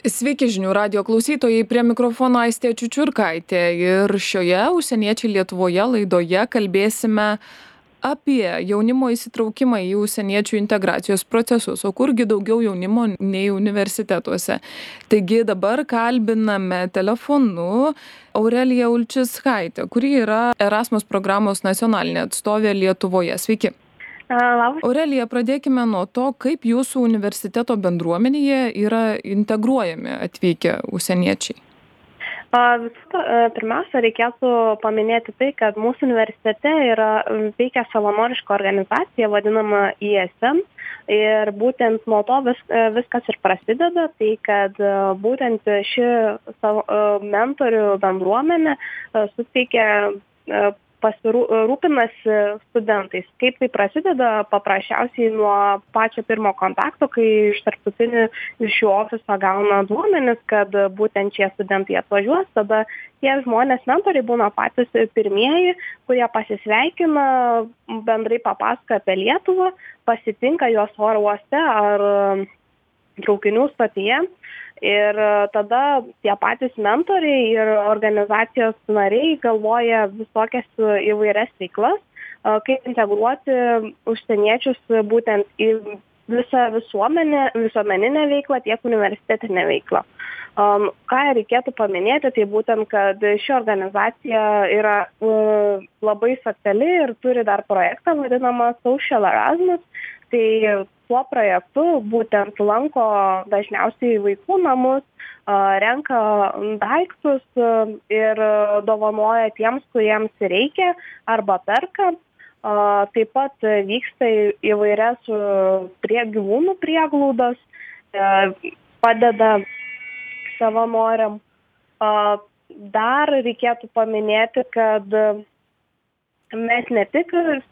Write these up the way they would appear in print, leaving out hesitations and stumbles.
Sveiki žinių radijo klausytojai, prie mikrofono Aistė Čiučiurkaitė ir šioje Užsieniečiai Lietuvoje laidoje kalbėsime apie jaunimo įsitraukimą į užsieniečių integracijos procesus, o kurgi daugiau jaunimo nei universitetuose. Taigi dabar kalbiname telefonu Aureliją Ulčiskaitę, kuri yra Erasmus programos nacionalinė atstovė Lietuvoje. Sveiki. Labas. Aurelija, pradėkime nuo to, kaip jūsų universiteto bendruomenėje yra integruojami atvykę užsieniečiai. Pirmiausia, reikėtų paminėti tai, kad mūsų universitete veikia savanoriška organizacija, vadinama ISM. Ir būtent nuo to viskas ir prasideda, tai kad būtent ši mentorių bendruomenė suteikia rūpinasi studentais. Kaip tai prasideda? Paprasčiausiai nuo pačio pirmo kontakto, kai iš tarptautinių iš jų ofiso gauna duomenis, kad būtent šie studentai atvažiuos, tada tie žmonės mentoriai būna patys pirmieji, kurie pasisveikina, bendrai papasakoja apie Lietuvą, pasitinka juos oro uoste ar traukinių stotyje. Ir tada tie patys mentoriai ir organizacijos nariai galvoja visokias įvairias veiklas, kaip integruoti užsieniečius būtent į visą visuomeninę veiklą, tiek universitetinę veiklą. Ką reikėtų paminėti, tai būtent, kad ši organizacija yra labai sociali ir turi dar projektą vadinamą Social Erasmus. Tai tuo projektu būtent lanko dažniausiai vaikų namus, renka daiktus ir dovanoja tiems, kuriems reikia arba perka. Taip pat vyksta įvairias gyvūnų prieglaudas, padeda savanoriam. Dar reikėtų paminėti, kad mes ne tik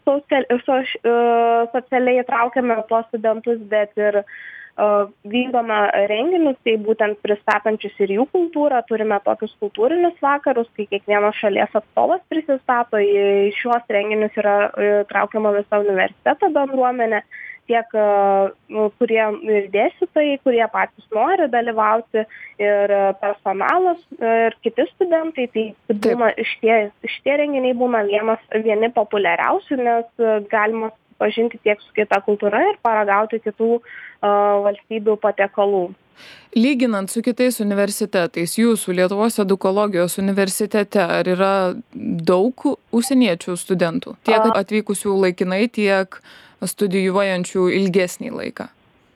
socialiai įtraukiame tuos studentus, bet ir vykdome renginius, tai būtent pristatančius ir jų kultūrą. Turime tokius kultūrinius vakarus, kai kiekvienos šalies atstovas prisistato. Į šiuos renginius yra traukiama visa universiteto bendruomenė, tiek kurie ir dėstytojai, kurie patys nori dalyvauti, ir personalas, ir kiti studentai. Tai būna, šitie renginiai būna vieni populiariausių, nes galima pažinti tiek su kita kultūra ir paragauti kitų valstybių patiekalų. Lyginant su kitais universitetais, jūsų Lietuvos edukologijos universitete, ar yra daug užsieniečių studentų? Tiek atvykusių laikinai, tiek studijuojančių ilgesnį laiką?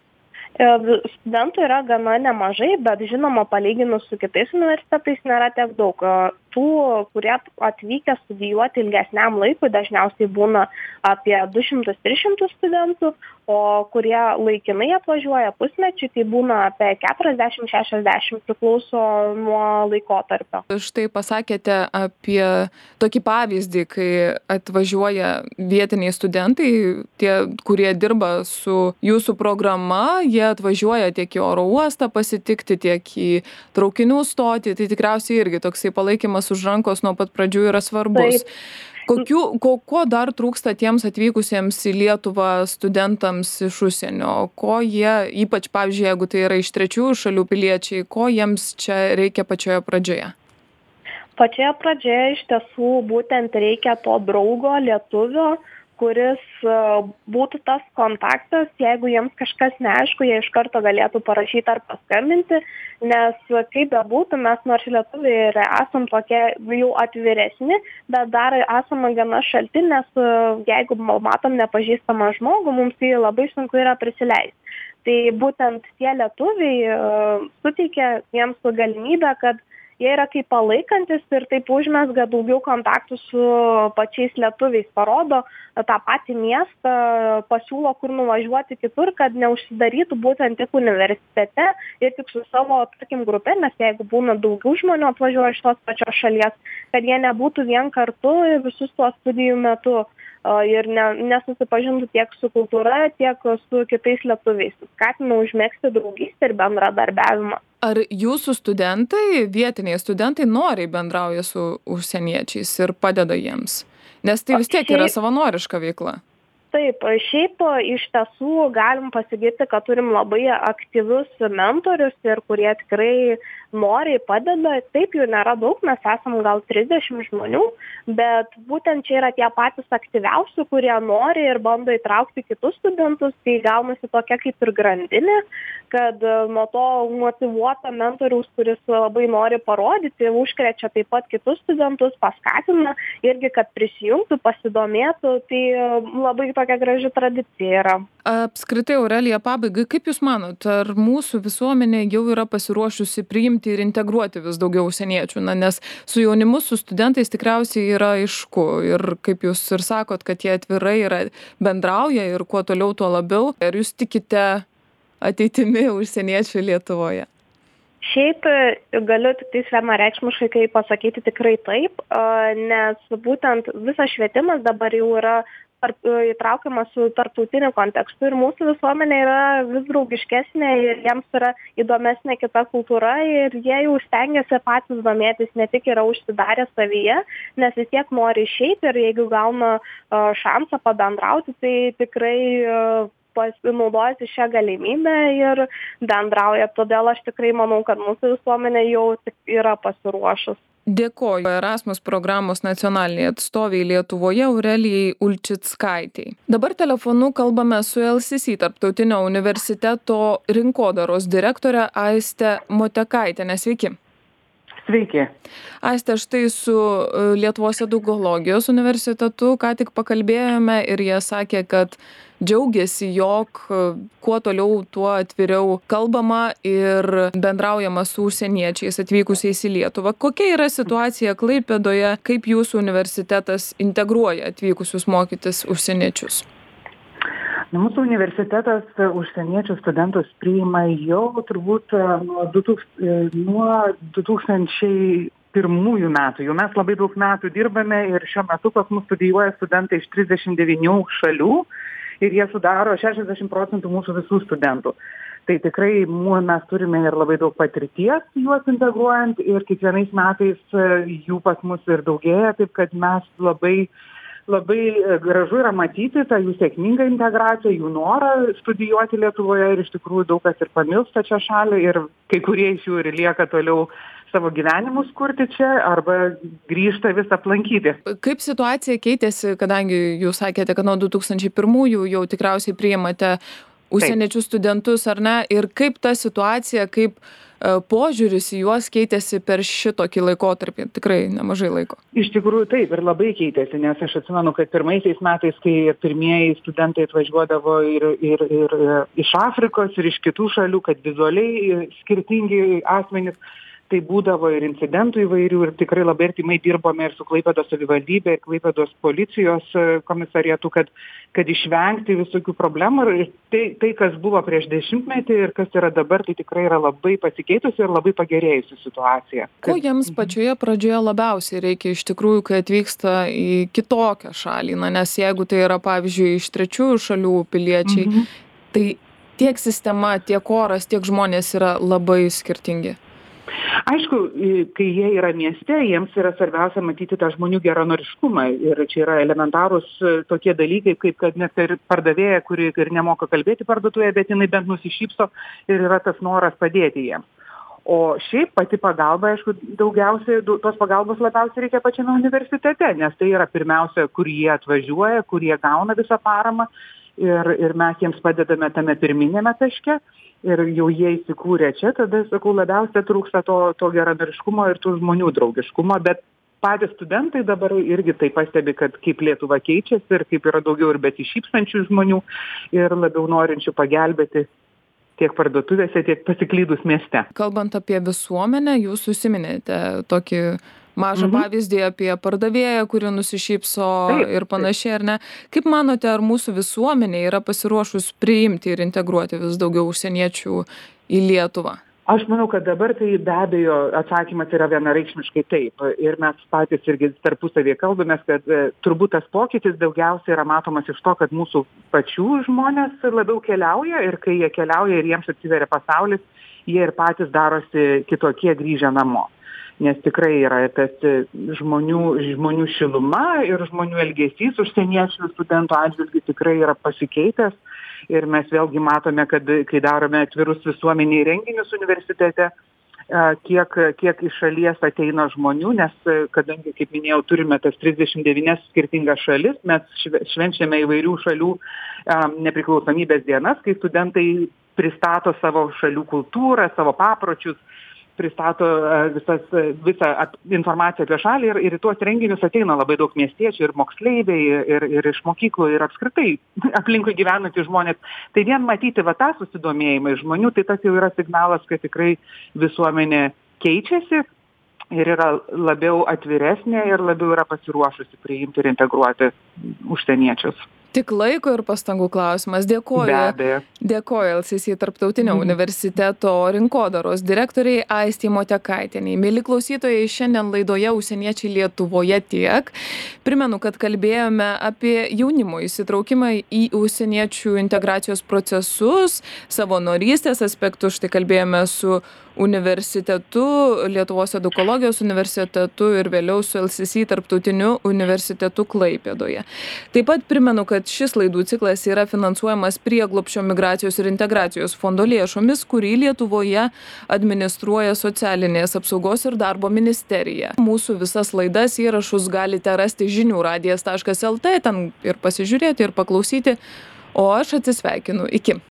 Studentų yra gana nemažai, bet žinoma, palyginus su kitais universitetais nėra tiek daug. Tų, kurie atvykę studijuoti ilgesniam laikui, dažniausiai būna apie 200-300 studentų, o kurie laikinai atvažiuoja pusmečiui, tai būna apie 40-60, priklauso nuo laikotarpio. Štai pasakėte apie tokį pavyzdį, kai atvažiuoja vietiniai studentai, tie, kurie dirba su jūsų programa, jie atvažiuoja tiek į oro uostą pasitikti, tiek į traukinių stotį, tai tikriausiai irgi toksai palaikymas už rankos nuo pat pradžių yra svarbus. Ko dar trūksta tiems atvykusiems į Lietuvą studentams iš užsienio? Ko jie, ypač pavyzdžiui, jeigu tai yra iš trečiųjų šalių piliečiai, ko jiems čia reikia pačioje pradžioje? Pačioje pradžioje iš tiesų būtent reikia to draugo lietuvio, kuris būtų tas kontaktas, jeigu jiems kažkas neaišku, jie iš karto galėtų parašyti ar paskambinti, nes kaip bebūtų, mes nors lietuviai ir esam tokie jau atviresni, bet dar esame gana šalti, nes jeigu matom nepažįstamą žmogų, mums tai labai sunku yra prisileisti. Tai būtent tie lietuviai suteikia jiems galimybę, kad jie yra kaip palaikantis ir taip užmesga daugiau kontaktų su pačiais lietuviais, parodo tą patį miestą, pasiūlo, kur nuvažiuoti kitur, kad neužsidarytų būtent tik universitete ir tik su savo, tarkim, grupe, nes jeigu būna daugiau žmonių atvažiuoja iš tos pačios šalies, kad jie nebūtų vien kartu visus tuos studijų metu ir nesusipažintų tiek su kultūra, tiek su kitais lietuviais. Skatina užmegzti draugystę ir bendradarbiavimą. Ar jūsų studentai, vietiniai studentai, noriai bendrauja su užsieniečiais ir padeda jiems? Nes tai vis tiek yra savanoriška veikla. Taip, šiaip iš tiesų galim pasigirti, kad turim labai aktyvius mentorius ir kurie tikrai noriai padeda. Taip, jų nėra daug, mes esam gal 30 žmonių, bet būtent čia yra tie patys aktyviausi, kurie nori ir bando įtraukti kitus studentus. Tai gaunasi tokia kaip ir grandinė, kad nuo to motyvuota mentoriaus, kuris labai nori parodyti, užkrečia taip pat kitus studentus, paskatina irgi, kad prisijungtų, pasidomėtų. Tai labai tokia graži tradicija yra. Apskritai, Aurelija, pabaigai, kaip Jūs manot, ar mūsų visuomenė jau yra pasiruošusi priimti ir integruoti vis daugiau užsieniečių? Nes su jaunimu, su studentais tikriausiai yra aišku. Ir kaip Jūs ir sakot, kad jie atvirai bendrauja ir kuo toliau, tuo labiau. Ar Jūs tikite ateitimi užsieniečių Lietuvoje? Šiaip galiu tik tais vienareikšmiškai pasakyti tikrai taip, nes būtent visas švietimas dabar jau yra įtraukiamas su tarptautiniu kontekstu ir mūsų visuomenė yra vis draugiškesnė ir jiems yra įdomesnė kita kultūra ir jie jau stengiasi patys domėtis, ne tik yra užsidarę savyje, nes vis tiek nori išeiti ir jeigu gauna šansą pabendrauti, tai tikrai pasinaudojasi šią galimybę ir bendrauja. Todėl aš tikrai manau, kad mūsų visuomenė jau yra pasiruošus. Dėkoju Erasmus programos nacionaliniai atstoviai Lietuvoje Aurelijai Ulčickaitei. Dabar telefonu kalbame su LCC Tarptautinio universiteto rinkodaros direktore Aiste Motekaitiene. Sveiki. Sveiki. Aiste, štai su Lietuvos edukologijos universitetu ką tik pakalbėjome ir jie sakė, kad džiaugiasi, jog kuo toliau, tuo atviriau kalbama ir bendraujama su užsieniečiais atvykusiais į Lietuvą. Kokia yra situacija Klaipėdoje, kaip jūsų universitetas integruoja atvykusius mokytis užsieniečius? Mūsų universitetas užsieniečių studentus priima jau turbūt nuo 2001 metų. Jau mes labai daug metų dirbame ir šiuo metu pas mus studijuoja studentai iš 39 šalių ir jie sudaro 60% mūsų visų studentų. Tai tikrai mes turime ir labai daug patirties juos integruojant ir kiekvienais metais jų pas mus ir daugėja, taip kad mes labai gražu yra matyti tą jų sėkmingą integraciją, jų norą studijuoti Lietuvoje ir iš tikrųjų daug kas ir pamilsta čia šalį ir kai kurie iš jų ir lieka toliau savo gyvenimus kurti čia arba grįžta vis aplankyti. Kaip situacija keitėsi, kadangi jūs sakėte, kad nuo 2001 jau tikriausiai priimate užsieniečių studentus, ar ne? Ir kaip ta situacija, kaip požiūris į juos keitėsi per šitokį laikotarpį, tikrai nemažai laiko? Iš tikrųjų taip ir labai keitėsi, nes aš atsimenu, kad pirmaisiais metais, kai pirmieji studentai atvažiuodavo ir iš Afrikos ir iš kitų šalių, kad vizualiai skirtingi asmenys, tai būdavo ir incidentų įvairių ir tikrai labai artimai dirbome ir su Klaipėdos savivaldybė, ir Klaipėdos policijos komisariatu, kad išvengti visokių problemų. Ir tai, kas buvo prieš 10 metį ir kas yra dabar, tai tikrai yra labai pasikeitusi ir labai pagerėjusi situacija. Ko jiems pačioje pradžioje labiausiai reikia iš tikrųjų, kai atvyksta į kitokią šalį? Nes jeigu tai yra, pavyzdžiui, iš trečiųjų šalių piliečiai, tai tiek sistema, tiek oras, tiek žmonės yra labai skirtingi. Aišku, kai jie yra mieste, jiems yra svarbiausia matyti tą žmonių geranoriškumą ir čia yra elementarūs tokie dalykai, kaip kad net ir pardavėja, kuri ir nemoka kalbėti parduotuvėje, bet jinai bent nusišypso ir yra tas noras padėti jiems. O šiaip pati pagalba, aišku, daugiausiai tos pagalbos labiausiai reikia pačiame universitete, nes tai yra pirmiausia, kur jie atvažiuoja, kur jie gauna visą paramą ir mes jiems padedame tame pirminėme taške. Ir jau jie įsikūrė čia, tada, sakau, labiausiai trūksta to geranoriškumo ir tų žmonių draugiškumo, bet patys studentai dabar irgi tai pastebi, kad kaip Lietuva keičiasi ir kaip yra daugiau ir besišypsančių žmonių ir labiau norinčių pagelbėti tiek parduotuvėse, tiek pasiklydus mieste. Kalbant apie visuomenę, jūs užsiminėte tokį mažą pavyzdį apie pardavėją, kuri nusišypso ir panašiai, ar ne? Kaip manote, ar mūsų visuomenė yra pasiruošus priimti ir integruoti vis daugiau užsieniečių į Lietuvą? Aš manau, kad dabar tai be abejo atsakymas yra vienareikšmiškai taip. Ir mes patys irgi tarpusavėje kalbamės, kad turbūt tas pokytis daugiausiai yra matomas iš to, kad mūsų pačių žmonės labiau keliauja ir kai jie keliauja ir jiems atsiveria pasaulis, jie ir patys darosi kitokie grįžę namo. nes tikrai yra tas žmonių šiluma ir žmonių elgesys užsieniečių studentų atžvilgiu tikrai yra pasikeitęs. Ir mes vėlgi matome, kad kai darome atvirus visuomeniai renginius universitete, kiek iš šalies ateina žmonių, nes kadangi, kaip minėjau, turime tas 39 skirtingas šalis, mes švenčiame įvairių šalių nepriklausomybės dienas, kai studentai pristato savo šalių kultūrą, savo papročius, pristato visą informaciją apie šalį ir į tuos renginius ateina labai daug miestiečių ir moksleiviai ir iš mokyklų ir apskritai aplinkui gyvenantys žmonės. Tai vien matyti tą susidomėjimą iš žmonių, tai tas jau yra signalas, kad tikrai visuomenė keičiasi ir yra labiau atviresnė ir labiau yra pasiruošusi priimti ir integruoti užsieniečius. Tik laiko ir pastangų klausimas. Dėkoju LCC Tarptautinio universiteto rinkodaros direktoriai Aistei Motekaitienei. Mieli klausytojai, šiandien laidoje Užsieniečiai Lietuvoje tiek. Primenu, kad kalbėjome apie jaunimo įsitraukimą į užsieniečių integracijos procesus, savanorystės aspektus. Štai kalbėjome su universitetu, Lietuvos edukologijos universitetu ir vėliau su LCC Tarptautiniu universitetu Klaipėdoje. Taip pat primenu, kad šis laidų ciklas yra finansuojamas Prieglobsčio migracijos ir integracijos fondo lėšomis, kurį Lietuvoje administruoja Socialinės apsaugos ir darbo ministerija. Mūsų visas laidas įrašus galite rasti žiniųradijas.lt, ten ir pasižiūrėti, ir paklausyti. O aš atsisveikinu. Iki.